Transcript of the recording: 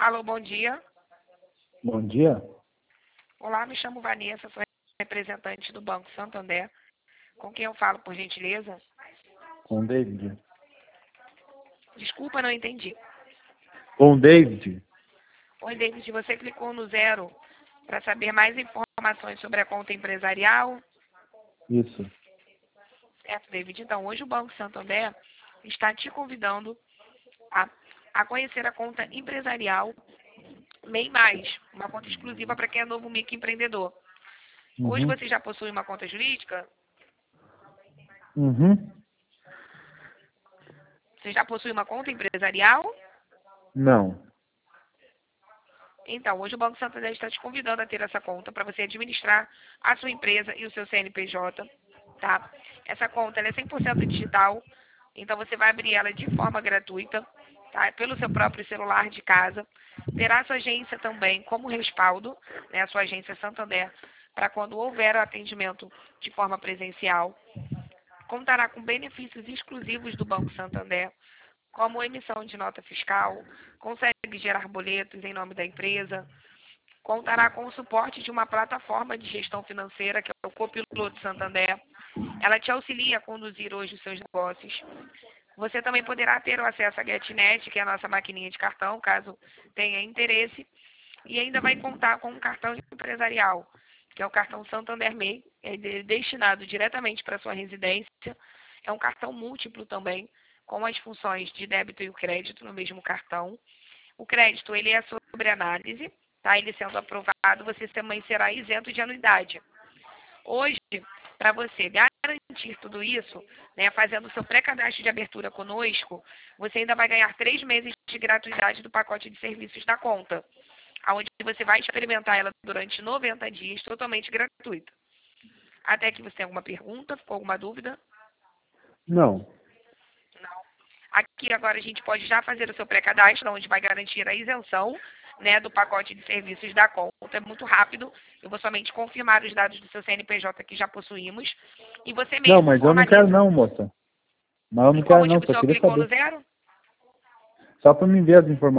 Alô, bom dia. Bom dia. Olá, me chamo Vanessa, sou representante do Banco Santander. Com quem eu falo, por gentileza? Com o David. Desculpa, não entendi. Com o David. Oi, David, você clicou no 0 para saber mais informações sobre a conta empresarial? Isso. Certo, David. Então, hoje o Banco Santander está te convidando a, a conhecer a conta empresarial MEI Mais, uma conta exclusiva para quem é novo microempreendedor. Hoje Uhum. você já possui uma conta jurídica? Uhum. Você já possui uma conta empresarial? Não. Então, hoje o Banco Santander está te convidando a ter essa conta para você administrar a sua empresa e o seu CNPJ, tá? Essa conta ela é 100% digital, então você vai abrir ela de forma gratuita, tá? Pelo seu próprio celular de casa. Terá a sua agência também como respaldo, né? A sua agência Santander, para quando houver o atendimento de forma presencial. Contará com benefícios exclusivos do Banco Santander, como emissão de nota fiscal, consegue gerar boletos em nome da empresa, contará com o suporte de uma plataforma de gestão financeira, que é o Copiloto Santander. Ela te auxilia a conduzir hoje os seus negócios. Você também poderá ter o acesso à GetNet, que é a nossa maquininha de cartão, caso tenha interesse, e ainda vai contar com um cartão empresarial, que é o cartão Santander MEI, destinado diretamente para sua residência. É um cartão múltiplo também, com as funções de débito e o crédito no mesmo cartão. O crédito ele é sobre análise, tá? Ele sendo aprovado, você também será isento de anuidade. Hoje, para você garantir tudo isso, né, fazendo o seu pré-cadastro de abertura conosco, você ainda vai ganhar 3 meses de gratuidade do pacote de serviços da conta, onde você vai experimentar ela durante 90 dias, totalmente gratuita. Até que você tem alguma pergunta, ficou alguma dúvida? Não. Não. Aqui agora a gente pode já fazer o seu pré-cadastro, onde vai garantir a isenção, né, do pacote de serviços da conta. É muito rápido. Eu vou somente confirmar os dados do seu CNPJ que já possuímos. E você Não, mesmo mas eu não quero formaliza. não, moça. Mas eu Por não qual quero não, motivo o só senhor queria clicou no saber. 0? Só para me ver as informações.